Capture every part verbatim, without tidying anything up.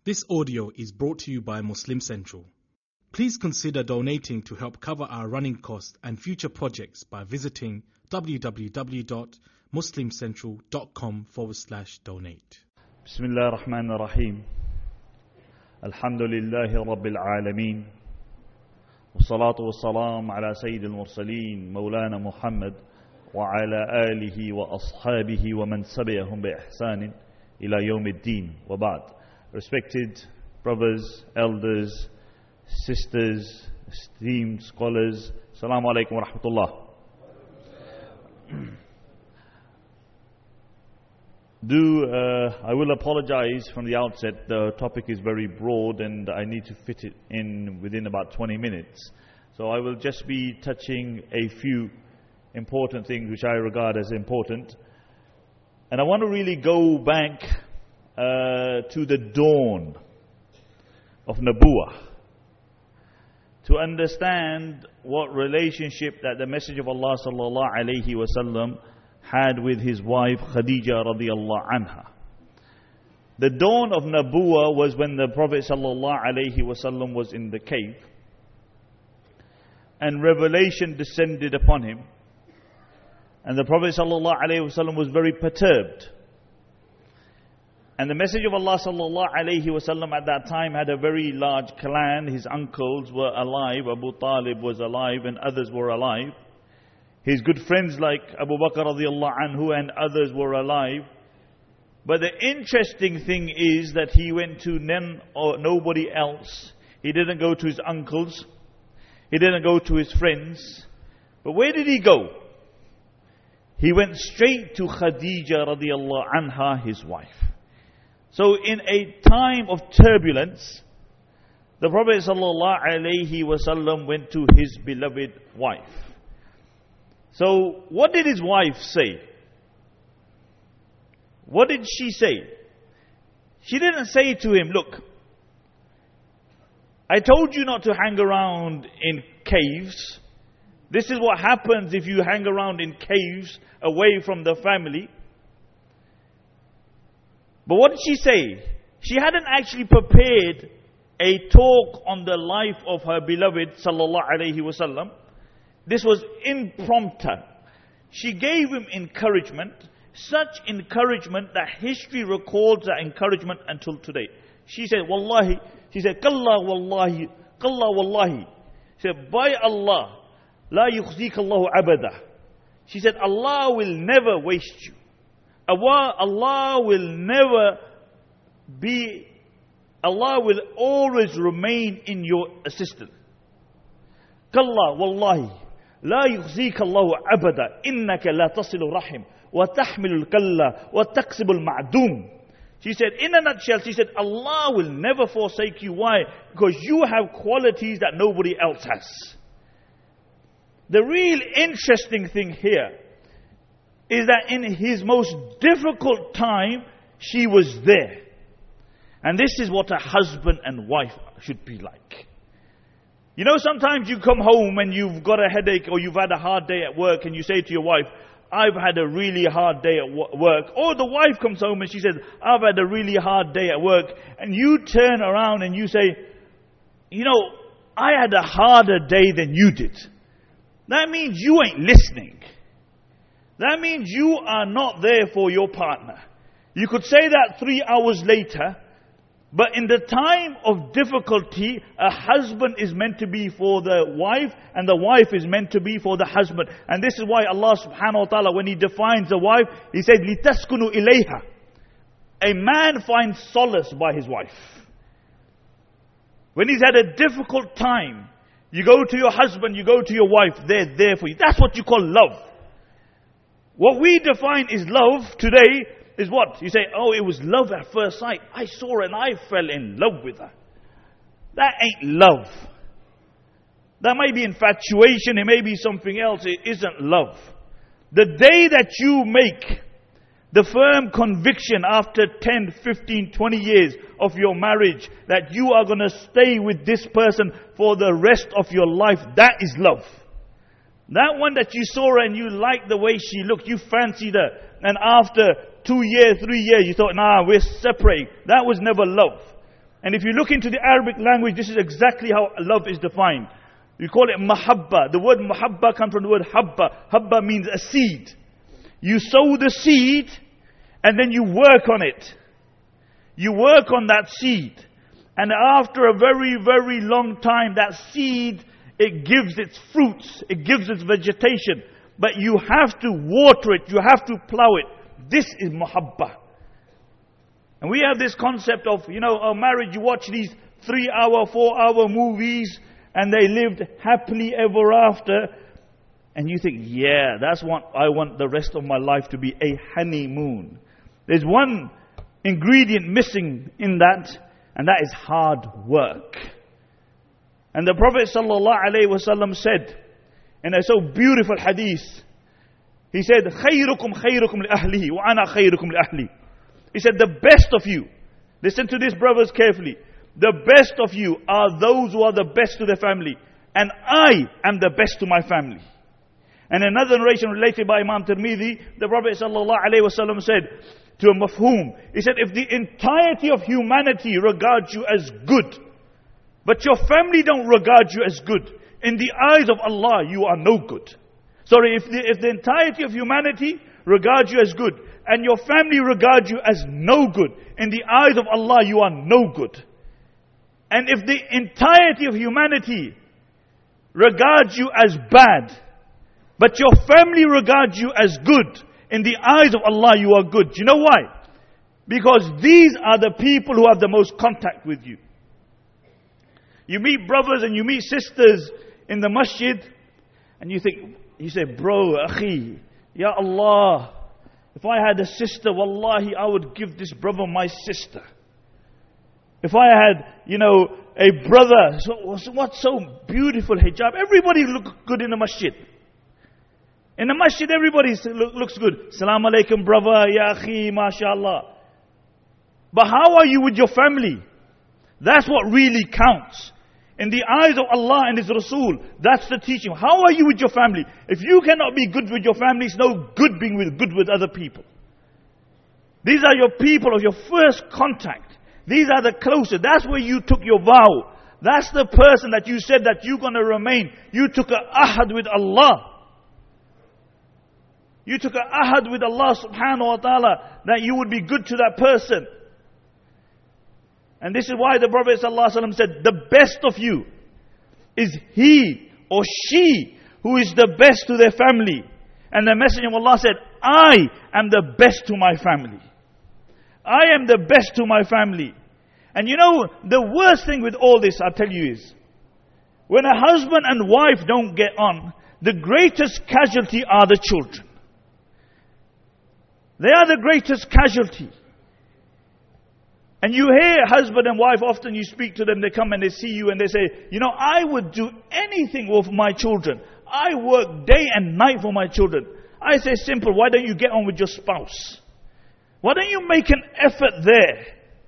This audio is brought to you by Muslim Central. Please consider donating to help cover our running costs and future projects by visiting www.muslimcentral.com forward slash donate. بسم الله الرحمن الرحيم الحمد لله رب العالمين والصلاة والسلام على سيد المرسلين مولانا محمد وعلى آله وأصحابه ومن سبيهم بإحسان إلى يوم الدين وبعد. Respected brothers, elders, sisters, esteemed scholars, Assalamu alaikum wa rahmatullah. Do, uh, I will apologize from the outset, the topic is very broad and I need to fit it in within about twenty minutes. So I will just be touching a few important things which I regard as important. And I want to really go back uh, to the dawn of Nabuwah to understand what relationship that the Messenger of Allah sallallahu alaihi wasallam had with his wife Khadija radiallahu anha. The dawn of Nabuwah was when the Prophet sallallahu alaihi wasallam was in the cave and revelation descended upon him, and the Prophet sallallahu alaihi wasallam was very perturbed. And the Messenger of Allah sallallahu alaihi wasallam at that time had a very large clan. His uncles were alive, Abu Talib was alive and others were alive. His good friends like Abu Bakr radiallahu anhu and others were alive. But the interesting thing is that he went to none or nobody else. He didn't go to his uncles. He didn't go to his friends. But where did he go? He went straight to Khadija radiallahu anha, his wife. So in a time of turbulence, the Prophet sallallahu alaihi wasallam went to his beloved wife. So what did his wife say? What did she say? She didn't say to him, look, I told you not to hang around in caves. This is what happens if you hang around in caves away from the family. But what did she say? She hadn't actually prepared a talk on the life of her beloved sallallahu alaihi wasallam. This was impromptu. She gave him encouragement, such encouragement that history records that encouragement until today. She said, Wallahi, she said, Kalla wallahi, Kalla wallahi. She said, by Allah, La yukhzika Allahu abada. She said, Allah will never waste you. Allah will never be, Allah will always remain in your assistance. Kalla wallahi, la yukhzika Allahu abada, innaka la tasilu rahim, wa tahmilu al-kalla, wa taqsibu al-ma'dum. She said, in a nutshell, she said, Allah will never forsake you. Why? Because you have qualities that nobody else has. The real interesting thing here is that in his most difficult time, she was there. And this is what a husband and wife should be like. You know, sometimes you come home and you've got a headache or you've had a hard day at work and you say to your wife, I've had a really hard day at work. Or the wife comes home and she says, I've had a really hard day at work. And you turn around and you say, you know, I had a harder day than you did. That means you ain't listening. That means you are not there for your partner. You could say that three hours later, but in the time of difficulty, a husband is meant to be for the wife and the wife is meant to be for the husband. And this is why Allah subhanahu wa ta'ala, when He defines a wife, He said, لِتَسْكُنُوا إِلَيْهَا. A man finds solace by his wife. When he's had a difficult time, you go to your husband, you go to your wife, they're there for you. That's what you call love. What we define is love today is what? You say, oh, it was love at first sight. I saw her and I fell in love with her. That ain't love. That may be infatuation, it may be something else. It isn't love. The day that you make the firm conviction after ten, fifteen, twenty years of your marriage that you are going to stay with this person for the rest of your life, that is love. That one that you saw her and you liked the way she looked, you fancied her, and after two years, three years, you thought, nah, we're separating. That was never love. And if you look into the Arabic language, this is exactly how love is defined. We call it mahabba. The word mahabba comes from the word habba. Habba means a seed. You sow the seed and then you work on it. You work on that seed. And after a very, very long time, that seed, it gives its fruits. It gives its vegetation. But you have to water it. You have to plow it. This is mahabba. And we have this concept of, you know, a marriage, you watch these three hour, four hour movies, and they lived happily ever after. And you think, yeah, that's what I want the rest of my life to be, a honeymoon. There's one ingredient missing in that, and that is hard work. And the Prophet ﷺ said, in a so beautiful hadith, he said, خَيْرُكُمْ خَيْرُكُمْ لِأَهْلِهِ وَأَنَا خَيْرُكُمْ لِأَهْلِي. He said, the best of you, listen to this, brothers, carefully. The best of you are those who are the best to their family. And I am the best to my family. And another narration related by Imam Tirmidhi, the Prophet ﷺ said to a mafhum, he said, if the entirety of humanity regards you as good, but your family don't regard you as good, in the eyes of Allah, you are no good. Sorry, if the, if the entirety of humanity regards you as good, and your family regards you as no good, in the eyes of Allah, you are no good. And if the entirety of humanity regards you as bad, but your family regards you as good, in the eyes of Allah, you are good. Do you know why? Because these are the people who have the most contact with you. You meet brothers and you meet sisters in the masjid, and you think, you say, bro, akhi, ya Allah, if I had a sister, wallahi, I would give this brother my sister. If I had, you know, a brother, so, what's so beautiful hijab? Everybody looks good in the masjid. In the masjid, everybody looks good. Assalamu alaikum, brother, ya akhi, mashallah. But how are you with your family? That's what really counts. In the eyes of Allah and His Rasul, that's the teaching. How are you with your family? If you cannot be good with your family, it's no good being with, good with other people. These are your people of your first contact. These are the closest. That's where you took your vow. That's the person that you said that you're going to remain. You took an ahad with Allah. You took an ahad with Allah subhanahu wa ta'ala that you would be good to that person. And this is why the Prophet ﷺ said, the best of you is he or she who is the best to their family. And the Messenger of Allah said, I am the best to my family. I am the best to my family. And you know, the worst thing with all this, I'll tell you, is when a husband and wife don't get on, the greatest casualty are the children. They are the greatest casualty. And you hear husband and wife, often you speak to them, they come and they see you and they say, you know, I would do anything for my children. I work day and night for my children. I say simple, why don't you get on with your spouse? Why don't you make an effort there?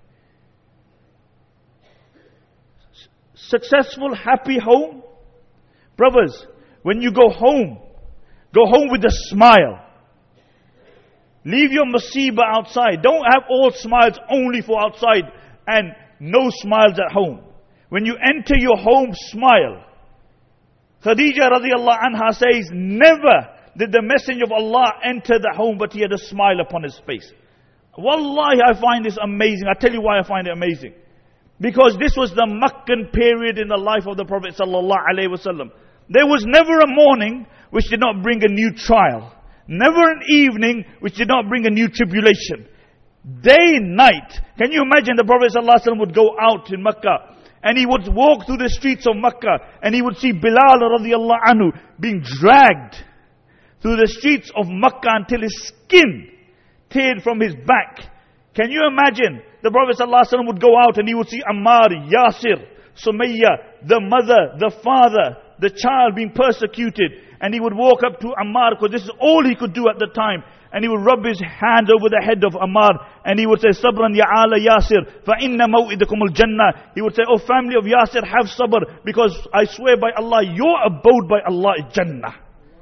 Successful, happy home. Brothers, when you go home, go home with a smile. Leave your masibah outside. Don't have all smiles only for outside and no smiles at home. When you enter your home, smile. Khadija radiallahu anha says, never did the Messenger of Allah enter the home but he had a smile upon his face. Wallahi, I find this amazing. I tell you why I find it amazing. Because this was the Meccan period in the life of the Prophet sallallahu alaihi wasallam. There was never a morning which did not bring a new trial. Never an evening which did not bring a new tribulation. Day, night. Can you imagine the Prophet ﷺ would go out in Mecca and he would walk through the streets of Mecca and he would see Bilal radiallahu anhu being dragged through the streets of Mecca until his skin teared from his back. Can you imagine the Prophet ﷺ would go out and he would see Ammar, Yasir, Sumayya, the mother, the father, the child being persecuted. And he would walk up to Ammar, because this is all he could do at the time. And he would rub his hand over the head of Ammar. And he would say, Sabran ya ala Yasir, fa inna maw'idakum al-jannah. He would say, oh family of Yasir, have sabr, because I swear by Allah, your abode by Allah is Jannah.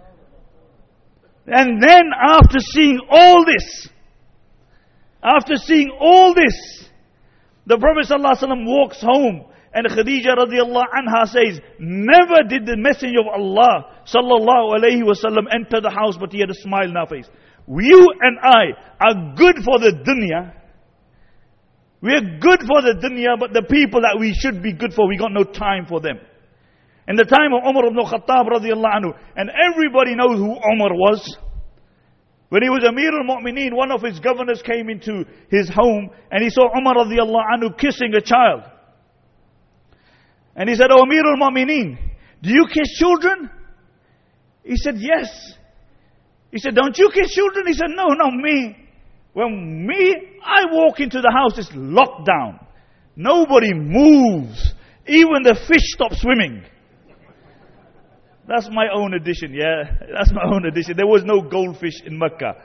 And then after seeing all this, after seeing all this, The Prophet ﷺ walks home, and Khadija radiallahu anha says, never did the Messenger of Allah sallallahu alayhi wasallam enter the house, but he had a smile on our face. You and I are good for the dunya. We are good for the dunya, but the people that we should be good for, we got no time for them. In the time of Umar ibn Khattab radiallahu anhu, and everybody knows who Umar was. When he was Amir al-Mu'mineen, one of his governors came into his home and he saw Umar radiallahu anhu kissing a child. And he said, "Oh Amir al-Mu'mineen, do you kiss children?" He said, "Yes." He said, "Don't you kiss children?" He said, "No, not me. When me, I walk into the house, it's locked down. Nobody moves. Even the fish stop swimming." That's my own addition, yeah. That's my own addition. There was no goldfish in Mecca.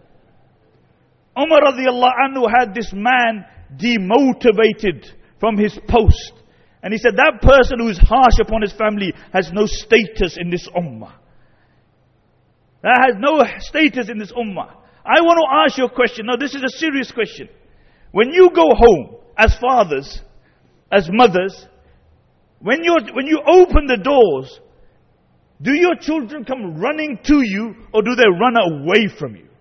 Umar radiallahu anhu had this man demotivated from his post. And he said, that person who is harsh upon his family has no status in this ummah. That has no status in this ummah. I want to ask you a question. Now this is a serious question. When you go home as fathers, as mothers, when you when you open the doors, do your children come running to you or do they run away from you?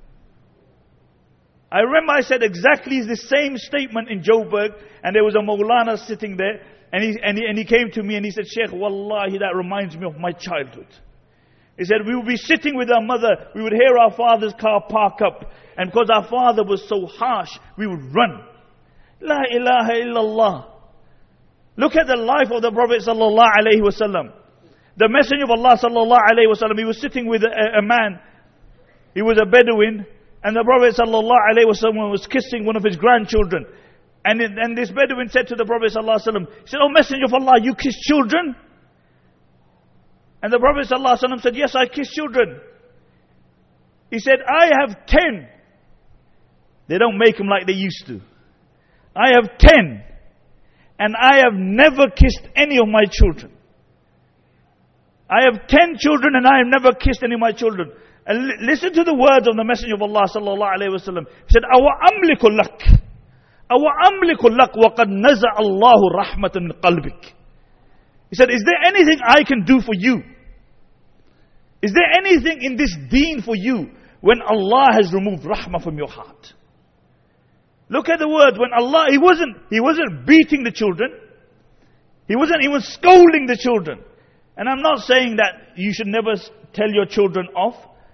I remember I said exactly the same statement in Joburg, and there was a Maulana sitting there, and he, and he, and he came to me and he said, "Sheikh, wallahi, that reminds me of my childhood." He said, we would be sitting with our mother, we would hear our father's car park up, and because our father was so harsh, we would run. La ilaha illallah. Look at the life of the Prophet sallallahu alaihi wasallam. The Messenger of Allah sallallahu alaihi wasallam, he was sitting with a, a man. He was a Bedouin, and the Prophet sallallahu alaihi wasallam was kissing one of his grandchildren. And, it, and this Bedouin said to the Prophet sallallahu alaihi wasallam, he said, "Oh Messenger of Allah, you kiss children?" And the Prophet ﷺ said, "Yes, I kiss children." He said, "I have ten. They don't make them like they used to. I have ten. And I have never kissed any of my children. I have ten children and I have never kissed any of my children." And li- listen to the words of the Messenger of Allah sallallahu alaihi wasallam. He said, "Awa amliku lak. Awa amliku lak wa qad naza Allahu rahmatan min qalbik." He said, "Is there anything I can do for you? Is there anything in this deen for you when Allah has removed rahmah from your heart?" Look at the word. When Allah, He wasn't, He wasn't beating the children. He wasn't even scolding the children. And I'm not saying that you should never tell your children off.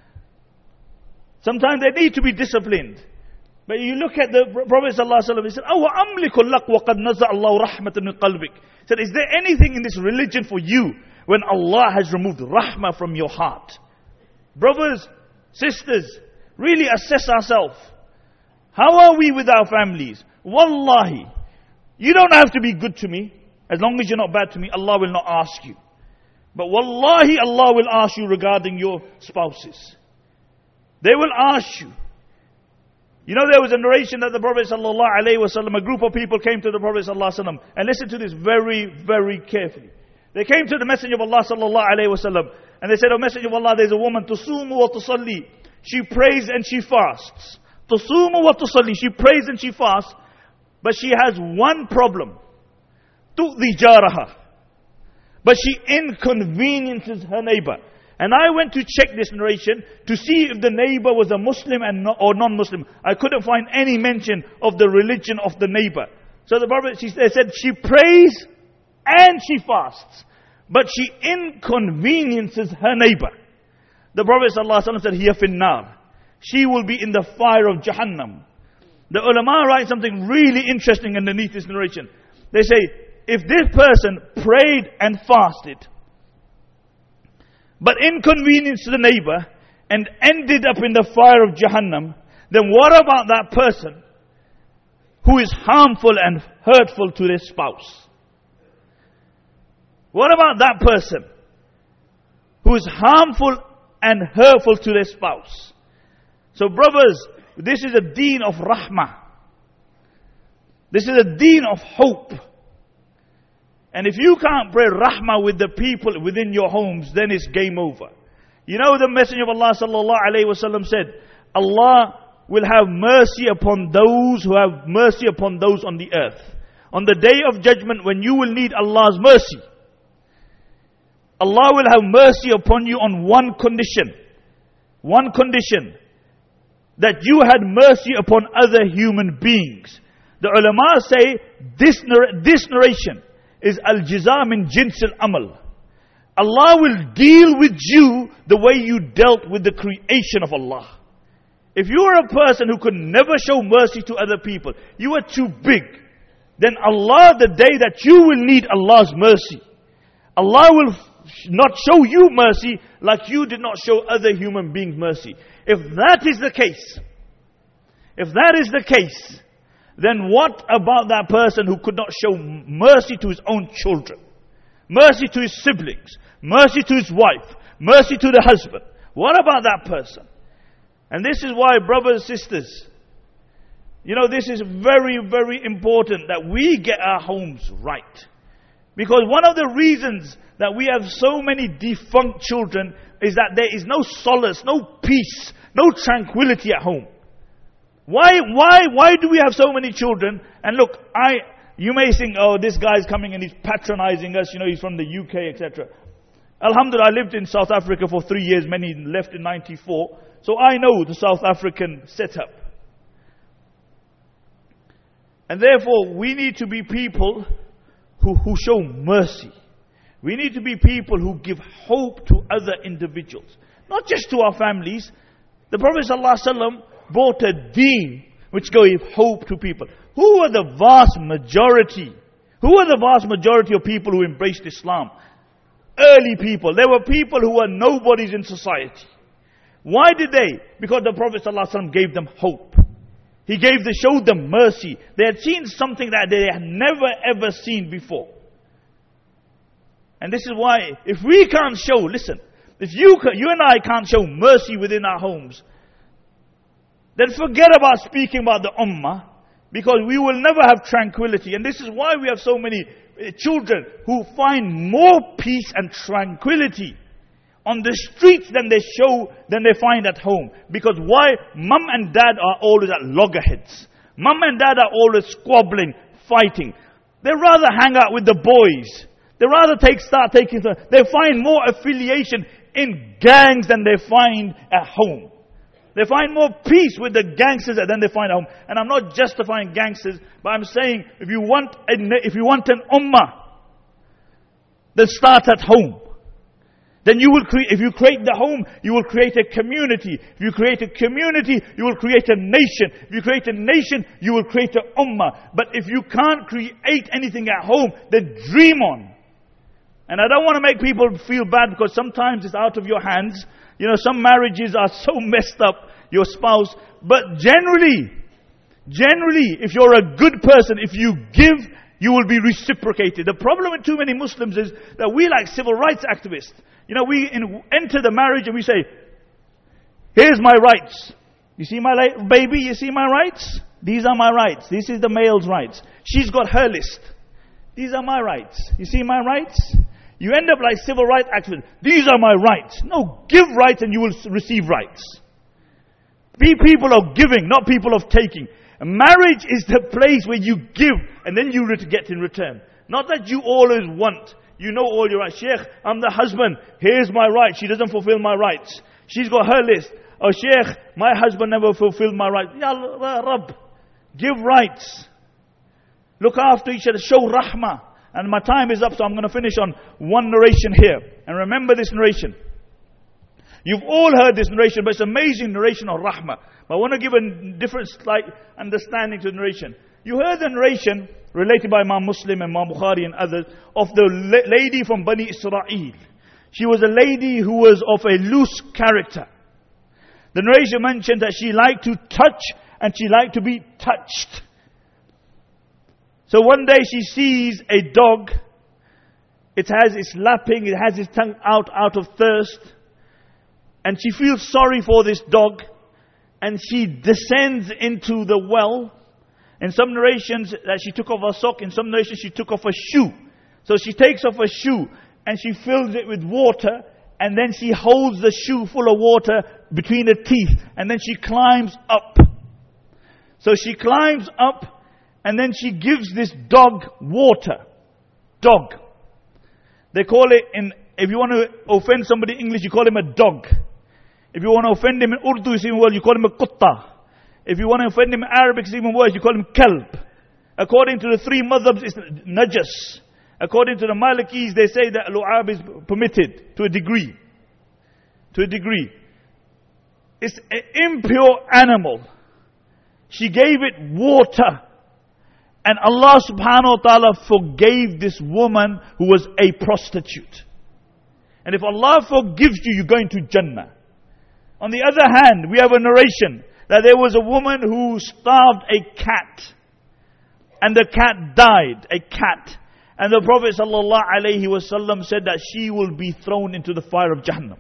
Sometimes they need to be disciplined. But you look at the Prophet ﷺ, he said, "Awa amliku lak wa qad naza Allahu rahmatan min qalbik." He said, is there anything in this religion for you when Allah has removed rahmah from your heart? Brothers, sisters, really assess ourselves. How are we with our families? Wallahi, you don't have to be good to me. As long as you're not bad to me, Allah will not ask you. But wallahi, Allah will ask you regarding your spouses. They will ask you. You know, there was a narration that the Prophet sallallahu alaihi wasallam, a group of people came to the Prophet sallallahu alaihi wasallam, and listen to this very, very carefully. They came to the Messenger of Allah sallallahu alaihi wasallam, and they said, "Oh Messenger of Allah, there's a woman, tusumu wa tusalli. She prays and she fasts. Tusumu wa tusalli. She prays and she fasts, but she has one problem. Tu'dhi jaraha. But she inconveniences her neighbor." And I went to check this narration to see if the neighbor was a Muslim and no, or non-Muslim. I couldn't find any mention of the religion of the neighbor. So the Prophet, she, they said, she prays and she fasts, but she inconveniences her neighbor. The Prophet ﷺ said, "Hiya finnar." She will be in the fire of Jahannam. The ulama write something really interesting underneath this narration. They say, if this person prayed and fasted, but inconvenienced the neighbor and ended up in the fire of Jahannam, then what about that person who is harmful and hurtful to their spouse? What about that person who is harmful and hurtful to their spouse? So brothers, this is a deen of rahmah. This is a deen of hope. And if you can't pray rahmah with the people within your homes, then it's game over. You know, the Messenger of Allah sallallahu alaihi wasallam said, Allah will have mercy upon those who have mercy upon those on the earth. On the day of judgment, when you will need Allah's mercy, Allah will have mercy upon you on one condition. One condition. That you had mercy upon other human beings. The ulama say, this, this narration is al-jiza min jins al-amal. Allah will deal with you the way you dealt with the creation of Allah. If you are a person who could never show mercy to other people, you are too big, then Allah, the day that you will need Allah's mercy, Allah will not show you mercy like you did not show other human beings mercy. If that is the case, if that is the case, then what about that person who could not show mercy to his own children, mercy to his siblings, mercy to his wife, mercy to the husband? What about that person? And this is why, brothers and sisters, you know, this is very, very important that we get our homes right. Because one of the reasons that we have so many defunct children is that there is no solace, no peace, no tranquility at home. Why, why, why do we have so many children? And look, I, you may think, oh, this guy's coming and he's patronizing us, you know, he's from the U K, et cetera. Alhamdulillah, I lived in South Africa for three years, many left in ninety-four. So I know the South African setup. And therefore, we need to be people who, who show mercy. We need to be people who give hope to other individuals. Not just to our families. The Prophet ﷺ brought a deen which gave hope to people. Who are the vast majority? Who are the vast majority of people who embraced Islam? Early people. There were people who were nobodies in society. Why did they? Because the Prophet ﷺ gave them hope. He gave them, showed them mercy. They had seen something that they had never ever seen before. And this is why, if we can't show, listen, if you you and I can't show mercy within our homes, then forget about speaking about the ummah, because we will never have tranquility. And this is why we have so many children who find more peace and tranquility on the streets than they show, than they find at home. Because why? Mum and dad are always at loggerheads. Mum and dad are always squabbling, fighting. They rather hang out with the boys. They rather take, start taking, they find more affiliation in gangs than they find at home. They find more peace with the gangsters than they find at home. And I'm not justifying gangsters, but I'm saying if you want, a, if you want an ummah, then start at home. Then you will create, if you create the home, you will create a community. If you create a community, you will create a nation. If you create a nation, you will create an ummah. But if you can't create anything at home, then dream on. And I don't want to make people feel bad, because sometimes it's out of your hands. You know, some marriages are so messed up, your spouse. But generally, generally, if you're a good person, if you give, you will be reciprocated. The problem with too many Muslims is that we like civil rights activists. You know, we in, enter the marriage and we say, here's my rights. You see my li- baby, you see my rights? These are my rights. This is the male's rights. She's got her list. These are my rights. You see my rights? You end up like civil rights activists. These are my rights. No, give rights and you will receive rights. Be people of giving, not people of taking. Marriage is the place where you give and then you get in return. Not that you always want. You know all your rights. Sheikh, I'm the husband. Here's my right. She doesn't fulfill my rights. She's got her list. Oh, Sheikh, my husband never fulfilled my rights. Ya Rabb, give rights. Look after each other. Show rahmah. And my time is up, so I'm going to finish on one narration here. And remember this narration. You've all heard this narration, but it's an amazing narration of rahmah. But I want to give a different slight understanding to the narration. You heard the narration related by Imam Muslim and Imam Bukhari and others of the la- lady from Bani Israel. She was a lady who was of a loose character. The narration mentioned that she liked to touch and she liked to be touched. So one day she sees a dog. It has its lapping, it has its tongue out out of thirst. And she feels sorry for this dog. And she descends into the well. In some narrations that she took off her sock, in some narrations she took off her shoe. So she takes off her shoe and she fills it with water, and then she holds the shoe full of water between her teeth, and then she climbs up So she climbs up and then she gives this dog water. Dog. They call it in, if you want to offend somebody in English, you call him a dog. If you want to offend him in Urdu, it's even worse, you call him a kutta. If you want to offend him in Arabic, it's even worse, you call him kalb. According to the three madhabs, it's najas. According to the Malikis, they say that lu'ab is permitted to a degree. To a degree. It's an impure animal. She gave it water. And Allah subhanahu wa ta'ala forgave this woman who was a prostitute. And if Allah forgives you, you're going to Jannah. On the other hand, we have a narration that there was a woman who starved a cat. And the cat died. A cat. And the Prophet sallallahu alaihi wasallam said that she will be thrown into the fire of Jahannam.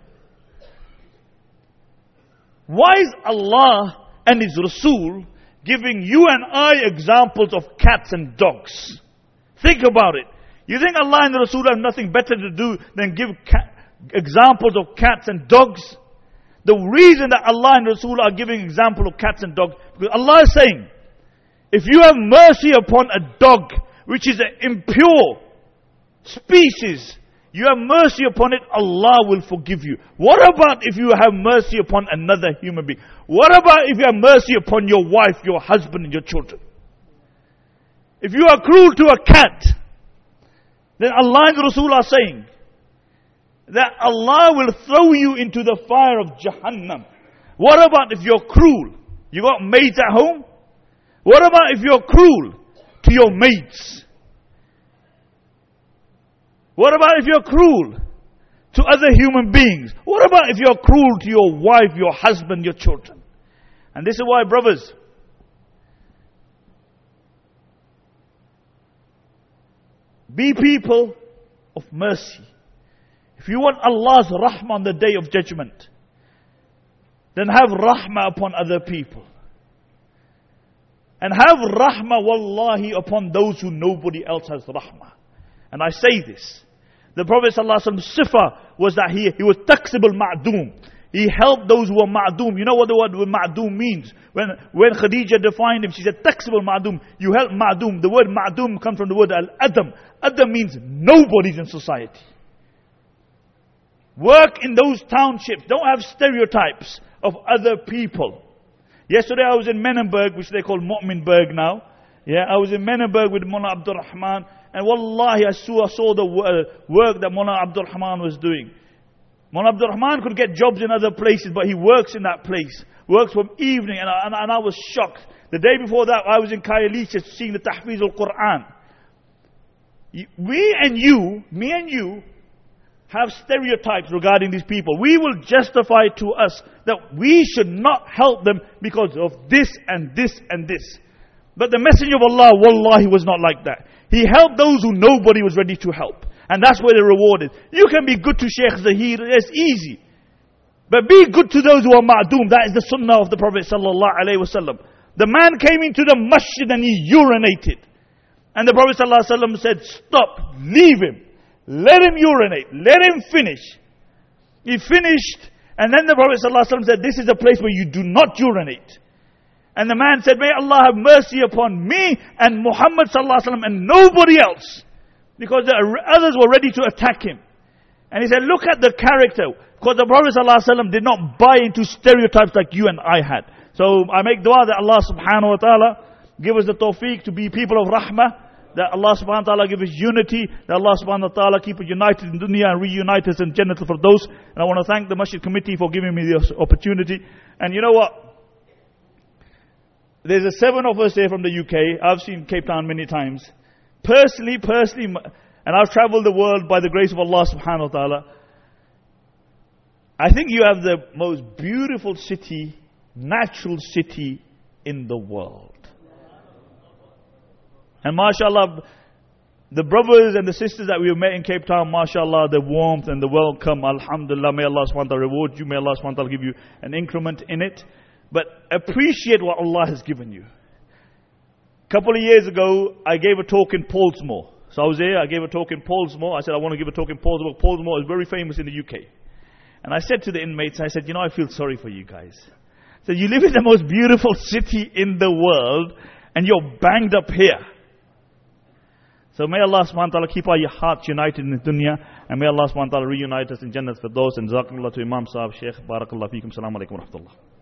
Why is Allah and His Rasul giving you and I examples of cats and dogs? Think about it. You think Allah and the Rasul have nothing better to do than give cat, examples of cats and dogs? The reason that Allah and Rasul are giving example of cats and dogs, because Allah is saying, if you have mercy upon a dog, which is an impure species, you have mercy upon it, Allah will forgive you. What about if you have mercy upon another human being? What about if you have mercy upon your wife, your husband and your children? If you are cruel to a cat, then Allah and Rasul are saying that Allah will throw you into the fire of Jahannam. What about if you're cruel? You got maids at home? What about if you're cruel to your mates? What about if you're cruel to other human beings? What about if you're cruel to your wife, your husband, your children? And this is why, brothers, be people of mercy. If you want Allah's rahmah on the day of judgment, then have rahmah upon other people. And have rahmah, wallahi, upon those who nobody else has rahmah. And I say this. The Prophet ﷺ sifa was that he, he was taksibul ma'doom. He helped those who were ma'doom. You know what the word ma'doom means? When, when Khadija defined him, she said, taksibul ma'doom. You help ma'doom. The word ma'doom comes from the word al-adam. Adam means nobody's in society. Work in those townships. Don't have stereotypes of other people. Yesterday I was in Menenberg, which they call Mu'minberg now. Yeah, I was in Menenberg with Mullah Abdul Rahman. And wallahi, I saw, I saw the work that Mullah Abdul Rahman was doing. Mullah Abdul Rahman could get jobs in other places, but he works in that place. Works from evening, and I, and, and I was shocked. The day before that, I was in Khayelitsha seeing the Tahfiz al-Quran. We and you, me and you, have stereotypes regarding these people. We will justify to us that we should not help them because of this and this and this. But the Messenger of Allah, wallahi, was not like that. He helped those who nobody was ready to help. And that's where the reward is. You can be good to Sheikh Zahir, it's easy. But be good to those who are ma'doom. That is the sunnah of the Prophet sallallahu alaihi wasallam. The man came into the masjid and he urinated. And the Prophet sallallahu alaihi wasallam said, stop, leave him. Let him urinate. Let him finish. He finished. And then the Prophet ﷺ said, this is a place where you do not urinate. And the man said, may Allah have mercy upon me and Muhammad ﷺ and nobody else. Because the others were ready to attack him. And he said, look at the character. Because the Prophet ﷺ did not buy into stereotypes like you and I had. So I make dua that Allah subhanahu wa ta'ala give us the tawfiq to be people of rahmah. That Allah subhanahu wa ta'ala give us unity. That Allah subhanahu wa ta'ala keep us united in dunya and reunite us in Jannah for those. And I want to thank the Masjid Committee for giving me this opportunity. And you know what? There's a seven of us here from the U K. I've seen Cape Town many times. Personally, personally, and I've traveled the world by the grace of Allah subhanahu wa ta'ala. I think you have the most beautiful city, natural city in the world. And mashallah, the brothers and the sisters that we have met in Cape Town, mashallah, the warmth and the welcome, alhamdulillah, may Allah subhanahu wa ta'ala reward you, may Allah subhanahu wa ta'ala give you an increment in it. But appreciate what Allah has given you. A couple of years ago, I gave a talk in Pollsmoor. So I was there, I gave a talk in Pollsmoor. I said I want to give a talk in Pollsmoor. Pollsmoor is very famous in the U K. And I said to the inmates, I said, you know, I feel sorry for you guys. So you live in the most beautiful city in the world and you're banged up here. So may Allah subhanahu wa ta'ala keep our hearts united in the dunya, and may Allah subhanahu wa ta'ala reunite us in Jannat Firdaus. And Jazakumullah to Imam Sahib, Shaykh, Barakallah Feekum, Assalamu alaikum wa rahmatullah.